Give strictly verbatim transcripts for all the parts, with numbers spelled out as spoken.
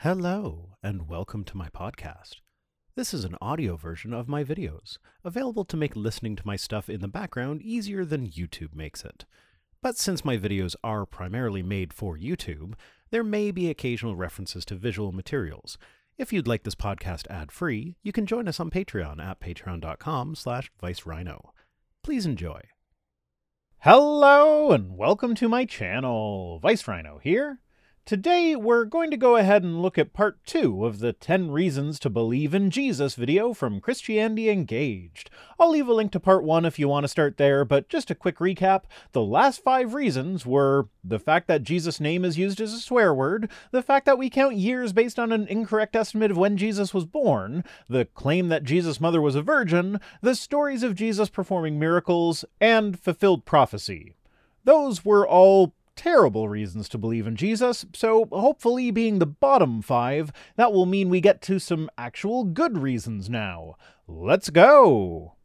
Hello, and welcome to my podcast. This is an audio version of my videos, available to make listening to my stuff in the background easier than YouTube makes it. But since my videos are primarily made for YouTube, there may be occasional references to visual materials. If you'd like this podcast ad-free, you can join us on Patreon at patreon.com slash vicerhino. Please enjoy. Hello, and welcome to my channel. ViceRhino here. Today, we're going to go ahead and look at part two of the ten Reasons to Believe in Jesus video from Christianity Engaged. I'll leave a link to part one if you want to start there, but just a quick recap. The last five reasons were the fact that Jesus' name is used as a swear word, the fact that we count years based on an incorrect estimate of when Jesus was born, the claim that Jesus' mother was a virgin, the stories of Jesus performing miracles, and fulfilled prophecy. Those were all terrible reasons to believe in Jesus, so hopefully being the bottom five, that will mean we get to some actual good reasons now. Let's go!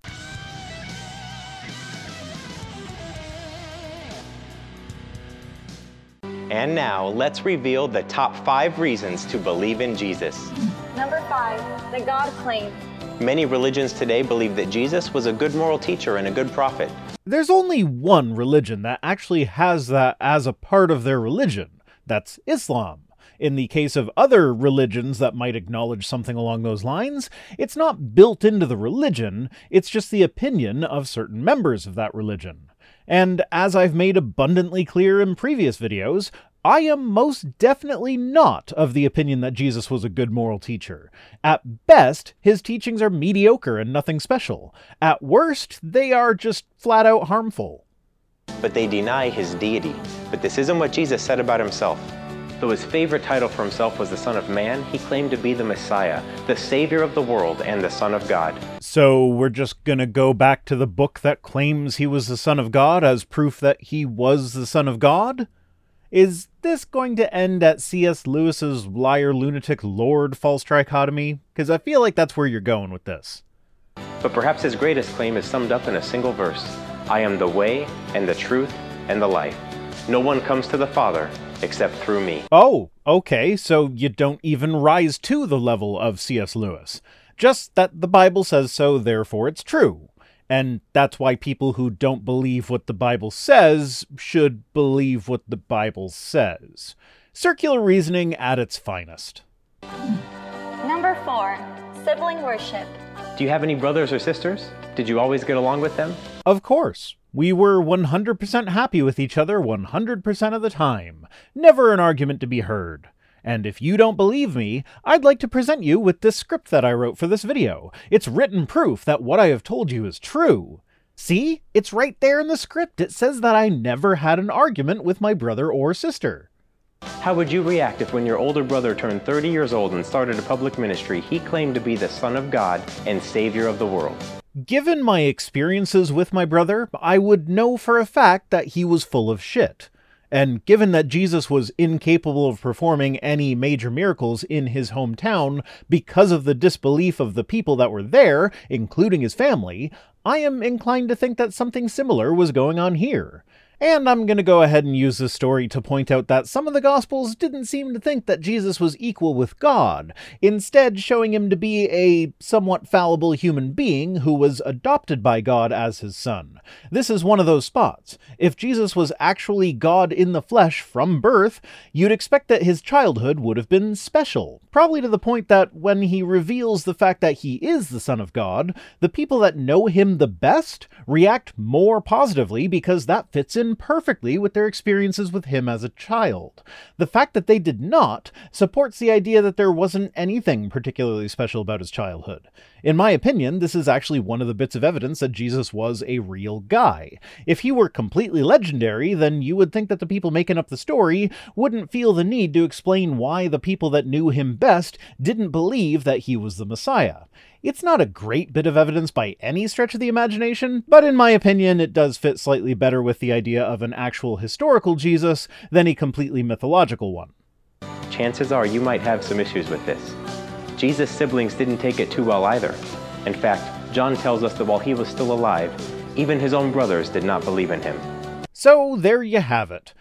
And now, let's reveal the top five reasons to believe in Jesus. Number five, the God claim. Many religions today believe that Jesus was a good moral teacher and a good prophet. There's only one religion that actually has that as a part of their religion. That's Islam. In the case of other religions that might acknowledge something along those lines, it's not built into the religion, it's just the opinion of certain members of that religion. And as I've made abundantly clear in previous videos, I am most definitely not of the opinion that Jesus was a good moral teacher. At best, his teachings are mediocre and nothing special. At worst, they are just flat out harmful. But they deny his deity. But this isn't what Jesus said about himself. Though his favorite title for himself was the Son of Man, he claimed to be the Messiah, the Savior of the world, and the Son of God. So we're just gonna go back to the book that claims he was the Son of God as proof that he was the Son of God? Is this going to end at C S Lewis's liar, lunatic, Lord false trichotomy? Because I feel like that's where you're going with this. But perhaps his greatest claim is summed up in a single verse. I am the way, and the truth, and the life. No one comes to the Father except through me. Oh, okay, so you don't even rise to the level of C S Lewis. Just that the Bible says so, therefore it's true. And that's why people who don't believe what the Bible says should believe what the Bible says. Circular reasoning at its finest. Number four, sibling worship. Do you have any brothers or sisters? Did you always get along with them? Of course. We were one hundred percent happy with each other one hundred percent of the time. Never an argument to be heard. And if you don't believe me, I'd like to present you with this script that I wrote for this video. It's written proof that what I have told you is true. See? It's right there in the script. It says that I never had an argument with my brother or sister. How would you react if when your older brother turned thirty years old and started a public ministry, he claimed to be the Son of God and Savior of the world? Given my experiences with my brother, I would know for a fact that he was full of shit. And given that Jesus was incapable of performing any major miracles in his hometown because of the disbelief of the people that were there, including his family, I am inclined to think that something similar was going on here. And I'm going to go ahead and use this story to point out that some of the Gospels didn't seem to think that Jesus was equal with God, instead showing him to be a somewhat fallible human being who was adopted by God as his son. This is one of those spots. If Jesus was actually God in the flesh from birth, you'd expect that his childhood would have been special, probably to the point that when he reveals the fact that he is the Son of God, the people that know him the best react more positively because that fits in perfectly with their experiences with him as a child. The fact that they did not supports the idea that there wasn't anything particularly special about his childhood. In my opinion, this is actually one of the bits of evidence that Jesus was a real guy. If he were completely legendary, then you would think that the people making up the story wouldn't feel the need to explain why the people that knew him best didn't believe that he was the Messiah. It's not a great bit of evidence by any stretch of the imagination, but in my opinion it does fit slightly better with the idea of an actual historical Jesus than a completely mythological one. Chances are you might have some issues with this. Jesus' siblings didn't take it too well either. In fact, John tells us that while he was still alive, even his own brothers did not believe in him. So there you have it.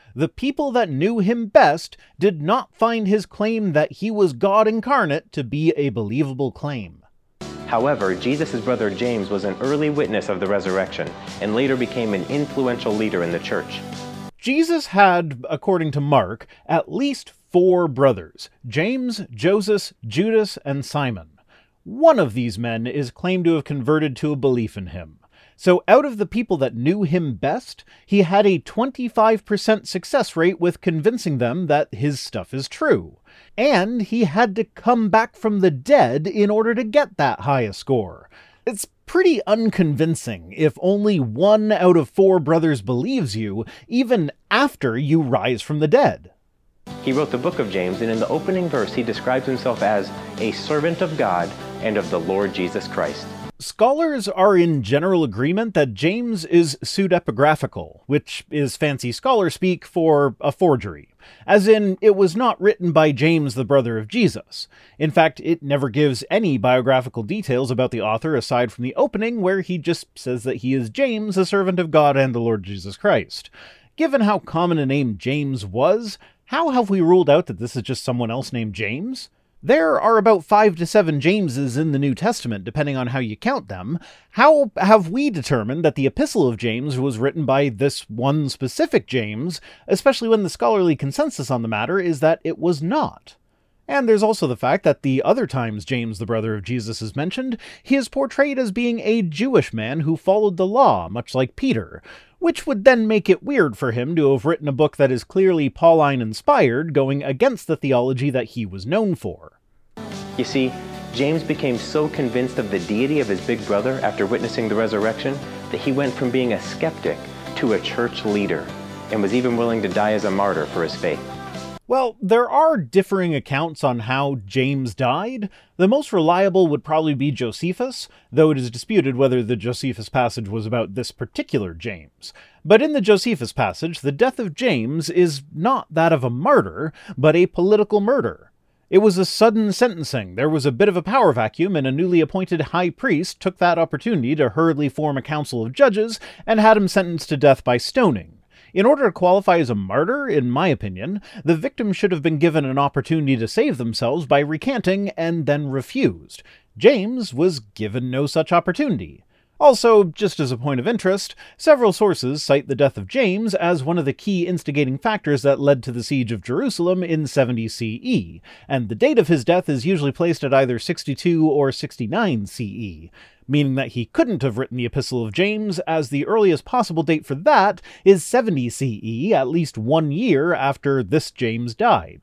The people that knew him best did not find his claim that he was God incarnate to be a believable claim. However, Jesus' brother James was an early witness of the resurrection and later became an influential leader in the church. Jesus had, according to Mark, at least four brothers: James, Joseph, Judas, and Simon. One of these men is claimed to have converted to a belief in him. So out of the people that knew him best, he had a twenty-five percent success rate with convincing them that his stuff is true. And he had to come back from the dead in order to get that high a score. It's pretty unconvincing if only one out of four brothers believes you, even after you rise from the dead. He wrote the book of James, and in the opening verse he describes himself as a servant of God and of the Lord Jesus Christ. Scholars are in general agreement that James is pseudepigraphical, which is fancy scholar speak for a forgery. As in, it was not written by James, the brother of Jesus. In fact, it never gives any biographical details about the author aside from the opening, where he just says that he is James, a servant of God and the Lord Jesus Christ. Given how common a name James was, how have we ruled out that this is just someone else named James? There are about five to seven Jameses in the New Testament, depending on how you count them. How have we determined that the Epistle of James was written by this one specific James, especially when the scholarly consensus on the matter is that it was not? And there's also the fact that the other times James, the brother of Jesus, is mentioned, he is portrayed as being a Jewish man who followed the law, much like Peter, which would then make it weird for him to have written a book that is clearly Pauline-inspired, going against the theology that he was known for. You see, James became so convinced of the deity of his big brother after witnessing the resurrection that he went from being a skeptic to a church leader, and was even willing to die as a martyr for his faith. Well, there are differing accounts on how James died. The most reliable would probably be Josephus, though it is disputed whether the Josephus passage was about this particular James. But in the Josephus passage, the death of James is not that of a martyr, but a political murder. It was a sudden sentencing. There was a bit of a power vacuum, and a newly appointed high priest took that opportunity to hurriedly form a council of judges and had him sentenced to death by stoning. In order to qualify as a martyr, in my opinion, the victim should have been given an opportunity to save themselves by recanting and then refused. James was given no such opportunity. Also, just as a point of interest, several sources cite the death of James as one of the key instigating factors that led to the siege of Jerusalem in seventy C E, and the date of his death is usually placed at either sixty-two or sixty-nine C E, meaning that he couldn't have written the Epistle of James, as the earliest possible date for that is seventy C E, at least one year after this James died.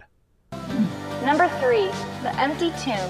Number three, the empty tomb.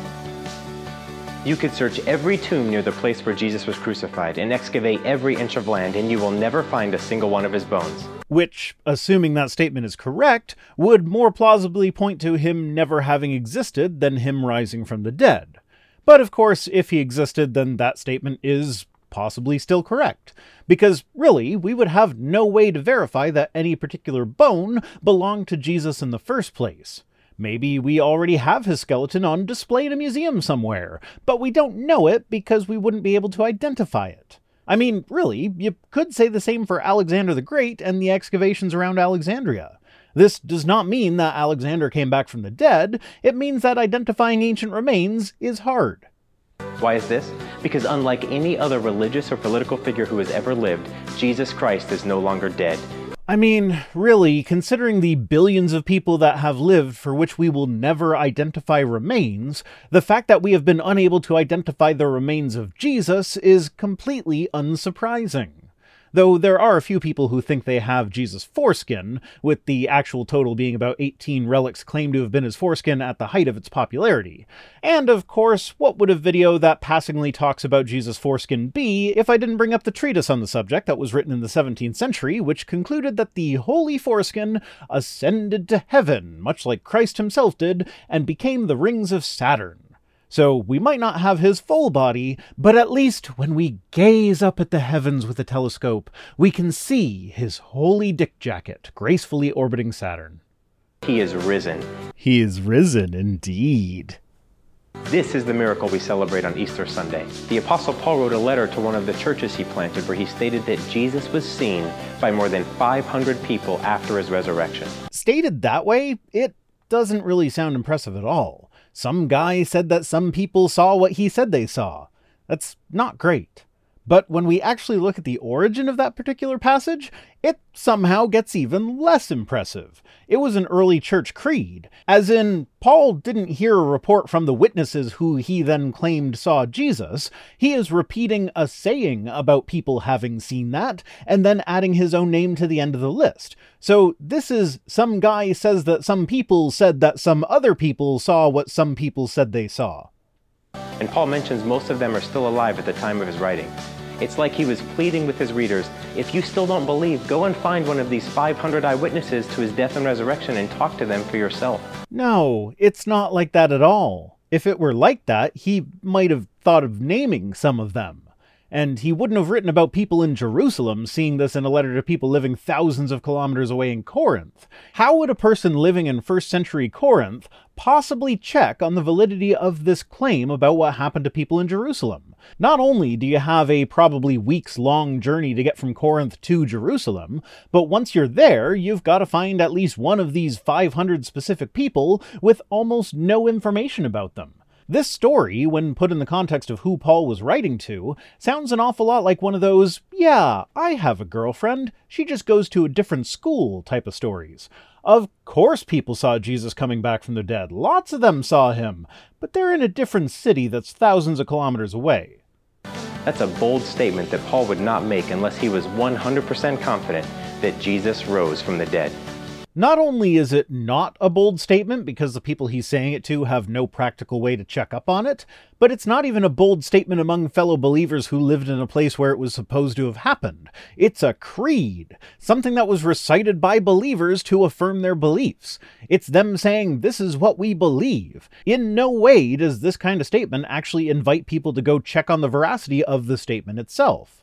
You could search every tomb near the place where Jesus was crucified and excavate every inch of land, and you will never find a single one of his bones. Which, assuming that statement is correct, would more plausibly point to him never having existed than him rising from the dead. But of course, if he existed, then that statement is possibly still correct. Because really, we would have no way to verify that any particular bone belonged to Jesus in the first place. Maybe we already have his skeleton on display in a museum somewhere, but we don't know it because we wouldn't be able to identify it. I mean, really, you could say the same for Alexander the Great and the excavations around Alexandria. This does not mean that Alexander came back from the dead. It means that identifying ancient remains is hard. Why is this? Because unlike any other religious or political figure who has ever lived, Jesus Christ is no longer dead. I mean, really, considering the billions of people that have lived for which we will never identify remains, the fact that we have been unable to identify the remains of Jesus is completely unsurprising. Though there are a few people who think they have Jesus' foreskin, with the actual total being about eighteen relics claimed to have been his foreskin at the height of its popularity. And of course, what would a video that passingly talks about Jesus' foreskin be if I didn't bring up the treatise on the subject that was written in the seventeenth century, which concluded that the holy foreskin ascended to heaven, much like Christ himself did, and became the rings of Saturn. So we might not have his full body, but at least when we gaze up at the heavens with a telescope, we can see his holy dick jacket gracefully orbiting Saturn. He is risen. He is risen indeed. This is the miracle we celebrate on Easter Sunday. The Apostle Paul wrote a letter to one of the churches he planted where he stated that Jesus was seen by more than five hundred people after his resurrection. Stated that way, it doesn't really sound impressive at all. Some guy said that some people saw what he said they saw. That's not great. But when we actually look at the origin of that particular passage, it somehow gets even less impressive. It was an early church creed, as in, Paul didn't hear a report from the witnesses who he then claimed saw Jesus. He is repeating a saying about people having seen that, and then adding his own name to the end of the list. So this is some guy says that some people said that some other people saw what some people said they saw. And Paul mentions most of them are still alive at the time of his writing. It's like he was pleading with his readers, if you still don't believe, go and find one of these five hundred eyewitnesses to his death and resurrection and talk to them for yourself. No, it's not like that at all. If it were like that, he might have thought of naming some of them. And he wouldn't have written about people in Jerusalem seeing this in a letter to people living thousands of kilometers away in Corinth. How would a person living in first century Corinth possibly check on the validity of this claim about what happened to people in Jerusalem? Not only do you have a probably weeks-long journey to get from Corinth to Jerusalem, but once you're there, you've got to find at least one of these five hundred specific people with almost no information about them. This story, when put in the context of who Paul was writing to, sounds an awful lot like one of those, yeah, I have a girlfriend, she just goes to a different school type of stories. Of course people saw Jesus coming back from the dead, lots of them saw him, but they're in a different city that's thousands of kilometers away. That's a bold statement that Paul would not make unless he was one hundred percent confident that Jesus rose from the dead. Not only is it not a bold statement because the people he's saying it to have no practical way to check up on it, but it's not even a bold statement among fellow believers who lived in a place where it was supposed to have happened. It's a creed, something that was recited by believers to affirm their beliefs. It's them saying, this is what we believe. In no way does this kind of statement actually invite people to go check on the veracity of the statement itself.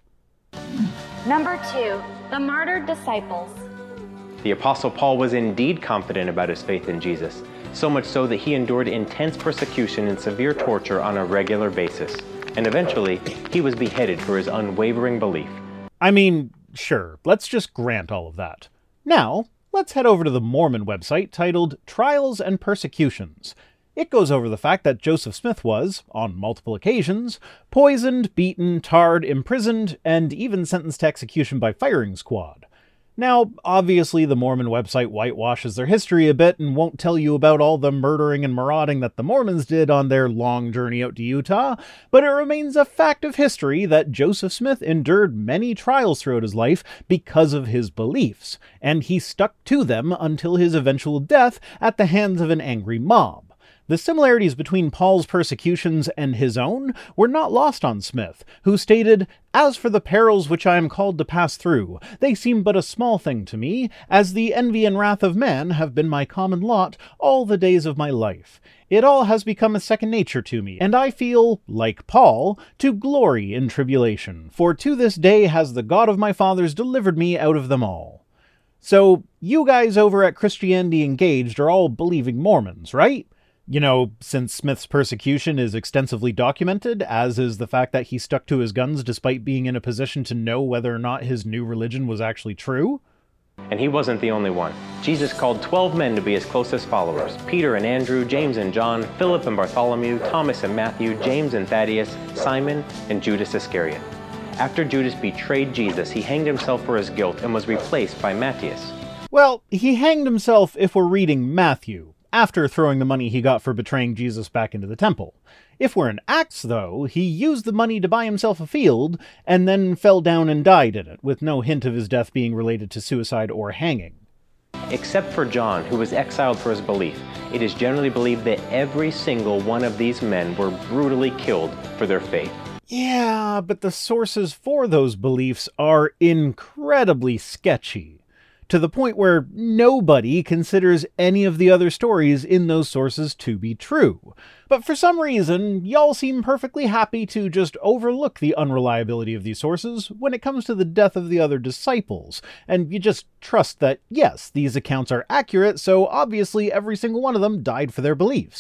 Number two, the martyred disciples. The Apostle Paul was indeed confident about his faith in Jesus, so much so that he endured intense persecution and severe torture on a regular basis, and eventually, he was beheaded for his unwavering belief. I mean, sure, let's just grant all of that. Now, let's head over to the Mormon website titled Trials and Persecutions. It goes over the fact that Joseph Smith was, on multiple occasions, poisoned, beaten, tarred, imprisoned, and even sentenced to execution by firing squad. Now, obviously the Mormon website whitewashes their history a bit and won't tell you about all the murdering and marauding that the Mormons did on their long journey out to Utah, but it remains a fact of history that Joseph Smith endured many trials throughout his life because of his beliefs, and he stuck to them until his eventual death at the hands of an angry mob. The similarities between Paul's persecutions and his own were not lost on Smith, who stated, "As for the perils which I am called to pass through, they seem but a small thing to me, as the envy and wrath of man have been my common lot all the days of my life. It all has become a second nature to me, and I feel, like Paul, to glory in tribulation, for to this day has the God of my fathers delivered me out of them all." So, you guys over at Christianity Engaged are all believing Mormons, right? You know, since Smith's persecution is extensively documented, as is the fact that he stuck to his guns despite being in a position to know whether or not his new religion was actually true. And he wasn't the only one. Jesus called twelve men to be his closest followers: Peter and Andrew, James and John, Philip and Bartholomew, Thomas and Matthew, James and Thaddeus, Simon and Judas Iscariot. After Judas betrayed Jesus, he hanged himself for his guilt and was replaced by Matthias. Well, he hanged himself if we're reading Matthew, after throwing the money he got for betraying Jesus back into the temple. If we're in Acts, though, he used the money to buy himself a field, and then fell down and died in it, with no hint of his death being related to suicide or hanging. Except for John, who was exiled for his belief, it is generally believed that every single one of these men were brutally killed for their faith. Yeah, but the sources for those beliefs are incredibly sketchy, to the point where nobody considers any of the other stories in those sources to be true. But for some reason, y'all seem perfectly happy to just overlook the unreliability of these sources when it comes to the death of the other disciples, and you just trust that, yes, these accounts are accurate, so obviously every single one of them died for their beliefs.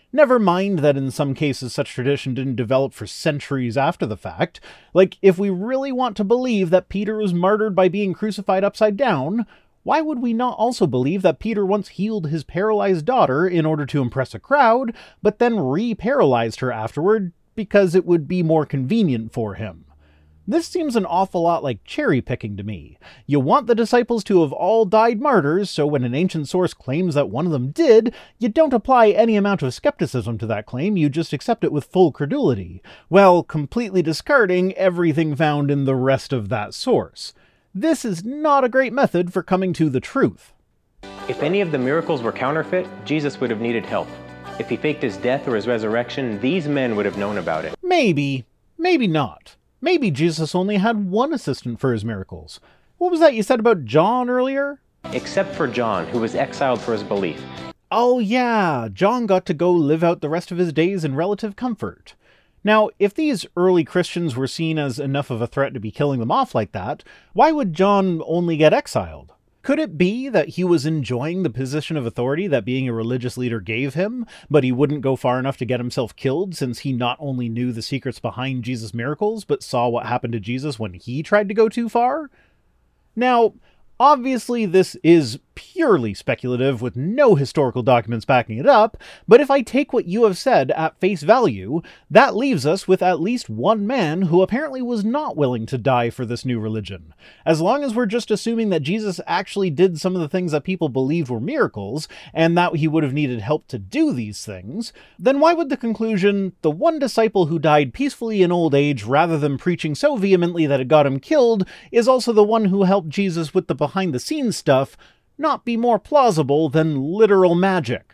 Never mind that in some cases such tradition didn't develop for centuries after the fact. Like, if we really want to believe that Peter was martyred by being crucified upside down, why would we not also believe that Peter once healed his paralyzed daughter in order to impress a crowd, but then re-paralyzed her afterward because it would be more convenient for him? This seems an awful lot like cherry-picking to me. You want the disciples to have all died martyrs, so when an ancient source claims that one of them did, you don't apply any amount of skepticism to that claim, you just accept it with full credulity, while completely discarding everything found in the rest of that source. This is not a great method for coming to the truth. If any of the miracles were counterfeit, Jesus would have needed help. If he faked his death or his resurrection, these men would have known about it. Maybe. Maybe not. Maybe Jesus only had one assistant for his miracles. What was that you said about John earlier? Except for John, who was exiled for his belief. Oh yeah, John got to go live out the rest of his days in relative comfort. Now, if these early Christians were seen as enough of a threat to be killing them off like that, why would John only get exiled? Could it be that he was enjoying the position of authority that being a religious leader gave him, but he wouldn't go far enough to get himself killed since he not only knew the secrets behind Jesus' miracles, but saw what happened to Jesus when he tried to go too far? Now, obviously this is purely speculative with no historical documents backing it up, but if I take what you have said at face value, that leaves us with at least one man who apparently was not willing to die for this new religion. As long as we're just assuming that Jesus actually did some of the things that people believed were miracles, and that he would have needed help to do these things, then why would the conclusion, the one disciple who died peacefully in old age rather than preaching so vehemently that it got him killed, is also the one who helped Jesus with the behind-the-scenes stuff, not be more plausible than literal magic?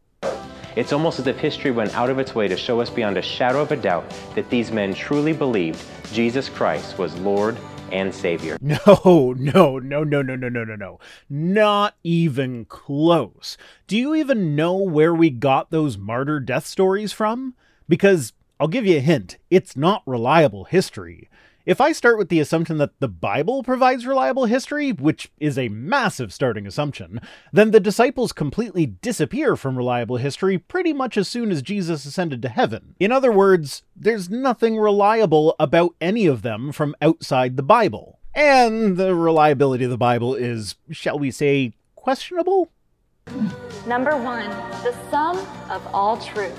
It's almost as if history went out of its way to show us beyond a shadow of a doubt that these men truly believed Jesus Christ was Lord and Savior. No, no, no, no, no, no, no, no, no. Not even close. Do you even know where we got those martyr death stories from? Because I'll give you a hint, it's not reliable history. If I start with the assumption that the Bible provides reliable history, which is a massive starting assumption, then the disciples completely disappear from reliable history pretty much as soon as Jesus ascended to heaven. In other words, there's nothing reliable about any of them from outside the Bible. And the reliability of the Bible is, shall we say, questionable? Number one, the sum of all truth.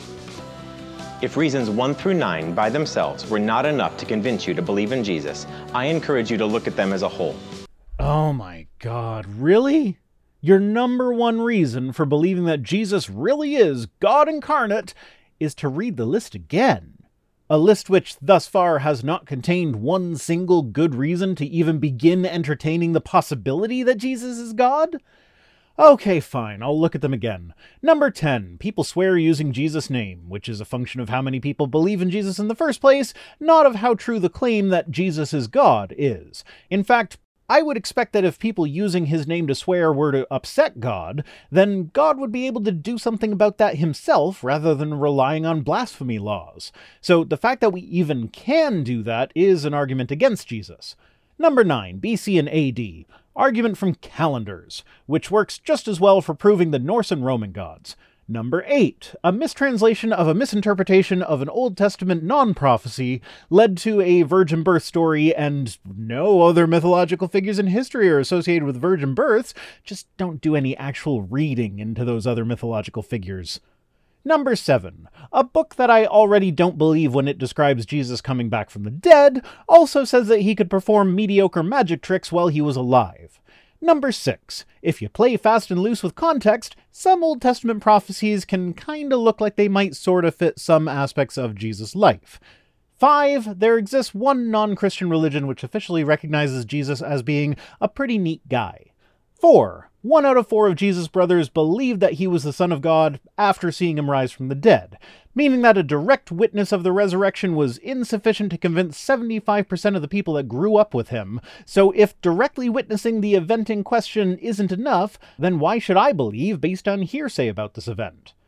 If reasons one through nine by themselves were not enough to convince you to believe in Jesus, I encourage you to look at them as a whole. Oh my God, really? Your number one reason for believing that Jesus really is God incarnate is to read the list again. A list which thus far has not contained one single good reason to even begin entertaining the possibility that Jesus is God? Okay, fine, I'll look at them again. Number ten, people swear using Jesus' name, which is a function of how many people believe in Jesus in the first place, not of how true the claim that Jesus is God is. In fact, I would expect that if people using his name to swear were to upset God, then God would be able to do something about that himself rather than relying on blasphemy laws. So the fact that we even can do that is an argument against Jesus. Number nine, B C and A D. Argument from calendars, which works just as well for proving the Norse and Roman gods. Number eight, a mistranslation of a misinterpretation of an Old Testament non-prophecy led to a virgin birth story, and no other mythological figures in history are associated with virgin births. Just don't do any actual reading into those other mythological figures. Number seven, a book that I already don't believe when it describes Jesus coming back from the dead also says that he could perform mediocre magic tricks while he was alive. Number six, if you play fast and loose with context, some Old Testament prophecies can kinda look like they might sorta fit some aspects of Jesus' life. Five, there exists one non-Christian religion which officially recognizes Jesus as being a pretty neat guy. Four, one out of four of Jesus' brothers believed that he was the Son of God after seeing him rise from the dead, meaning that a direct witness of the resurrection was insufficient to convince seventy-five percent of the people that grew up with him. So if directly witnessing the event in question isn't enough, then why should I believe based on hearsay about this event?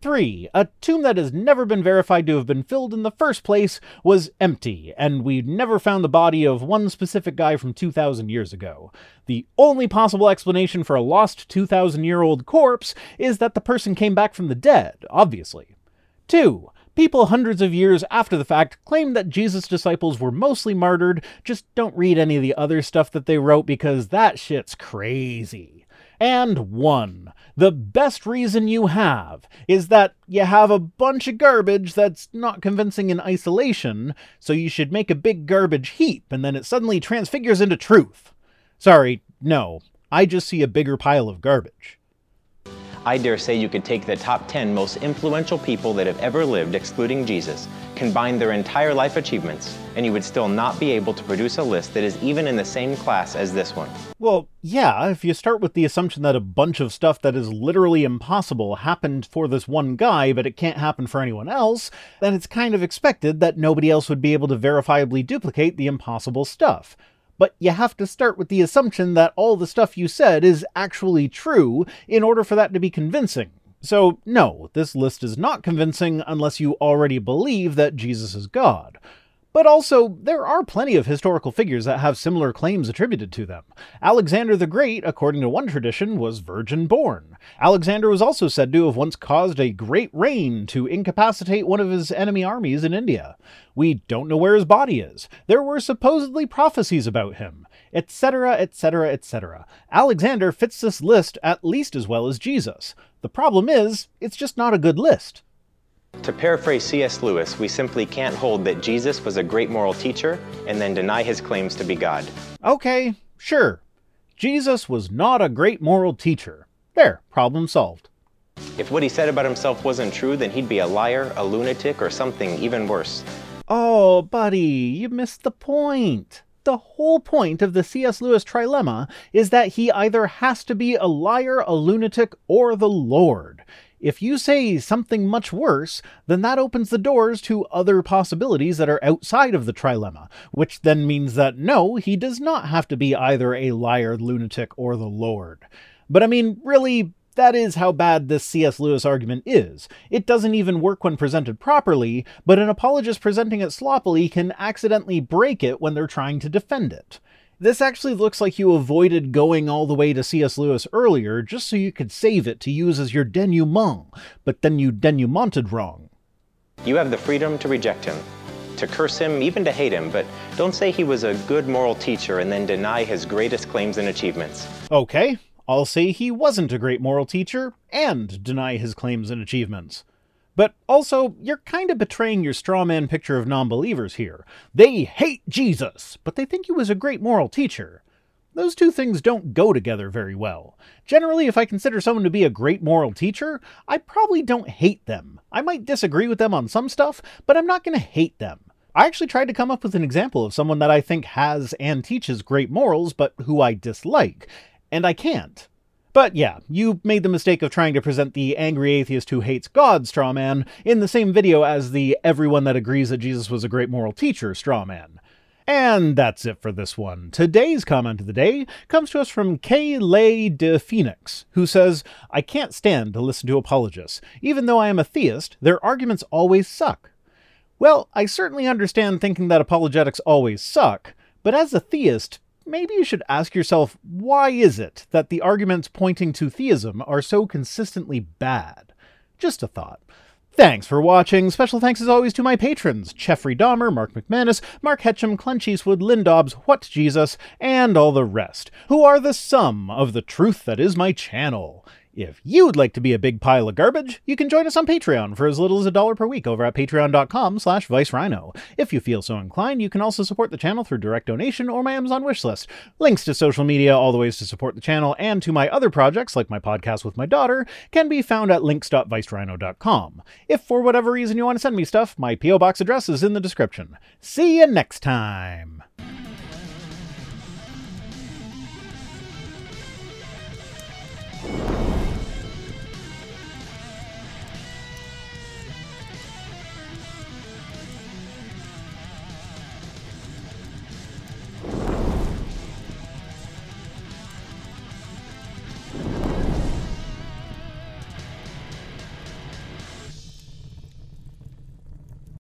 Three, a tomb that has never been verified to have been filled in the first place was empty, and we never found the body of one specific guy from two thousand years ago. The only possible explanation for a lost two thousand year old corpse is that the person came back from the dead, obviously. Two, people hundreds of years after the fact claim that Jesus' disciples were mostly martyred. Just don't read any of the other stuff that they wrote because that shit's crazy. And one, the best reason you have is that you have a bunch of garbage that's not convincing in isolation, so you should make a big garbage heap and then it suddenly transfigures into truth. Sorry, no, I just see a bigger pile of garbage. I dare say you could take the top ten most influential people that have ever lived, excluding Jesus, combine their entire life achievements, and you would still not be able to produce a list that is even in the same class as this one. Well, yeah, if you start with the assumption that a bunch of stuff that is literally impossible happened for this one guy, but it can't happen for anyone else, then it's kind of expected that nobody else would be able to verifiably duplicate the impossible stuff. But you have to start with the assumption that all the stuff you said is actually true in order for that to be convincing. So, no, this list is not convincing unless you already believe that Jesus is God. But also, there are plenty of historical figures that have similar claims attributed to them. Alexander the Great, according to one tradition, was virgin-born. Alexander was also said to have once caused a great rain to incapacitate one of his enemy armies in India. We don't know where his body is. There were supposedly prophecies about him, et cetera, et cetera, et cetera. Alexander fits this list at least as well as Jesus. The problem is, it's just not a good list. To paraphrase C S Lewis, we simply can't hold that Jesus was a great moral teacher and then deny his claims to be God. Okay, sure. Jesus was not a great moral teacher. There, problem solved. If what he said about himself wasn't true, then he'd be a liar, a lunatic, or something even worse. Oh, buddy, you missed the point. The whole point of the C S Lewis trilemma is that he either has to be a liar, a lunatic, or the Lord. If you say something much worse, then that opens the doors to other possibilities that are outside of the trilemma, which then means that no, he does not have to be either a liar, lunatic, or the Lord. But I mean, really, that is how bad this C S Lewis argument is. It doesn't even work when presented properly, but an apologist presenting it sloppily can accidentally break it when they're trying to defend it. This actually looks like you avoided going all the way to C S Lewis earlier just so you could save it to use as your denouement, but then you denouemented wrong. You have the freedom to reject him, to curse him, even to hate him, but don't say he was a good moral teacher and then deny his greatest claims and achievements. Okay, I'll say he wasn't a great moral teacher and deny his claims and achievements. But also, you're kind of betraying your straw man picture of non-believers here. They hate Jesus, but they think he was a great moral teacher. Those two things don't go together very well. Generally, if I consider someone to be a great moral teacher, I probably don't hate them. I might disagree with them on some stuff, but I'm not going to hate them. I actually tried to come up with an example of someone that I think has and teaches great morals, but who I dislike, and I can't. But yeah, you made the mistake of trying to present the angry atheist who hates God straw man in the same video as the everyone that agrees that Jesus was a great moral teacher straw man. And that's it for this one. Today's comment of the day comes to us from K. Lay de Phoenix, who says, I can't stand to listen to apologists. Even though I am a theist, their arguments always suck. Well, I certainly understand thinking that apologetics always suck, but as a theist, maybe you should ask yourself, why is it that the arguments pointing to theism are so consistently bad? Just a thought. Thanks for watching. Special thanks as always to my patrons, Jeffrey Dahmer, Mark McManus, Mark Hetcham, Clench Eastwood, Lynn Dobbs, What Jesus, and all the rest, who are the sum of the truth that is my channel. If you'd like to be a big pile of garbage, you can join us on Patreon for as little as a dollar per week over at patreon.com slash vicerhino. If you feel so inclined, you can also support the channel through direct donation or my Amazon wishlist. Links to social media, all the ways to support the channel, and to my other projects, like my podcast with my daughter, can be found at links dot vicerhino dot com. If for whatever reason you want to send me stuff, my P O Box address is in the description. See you next time!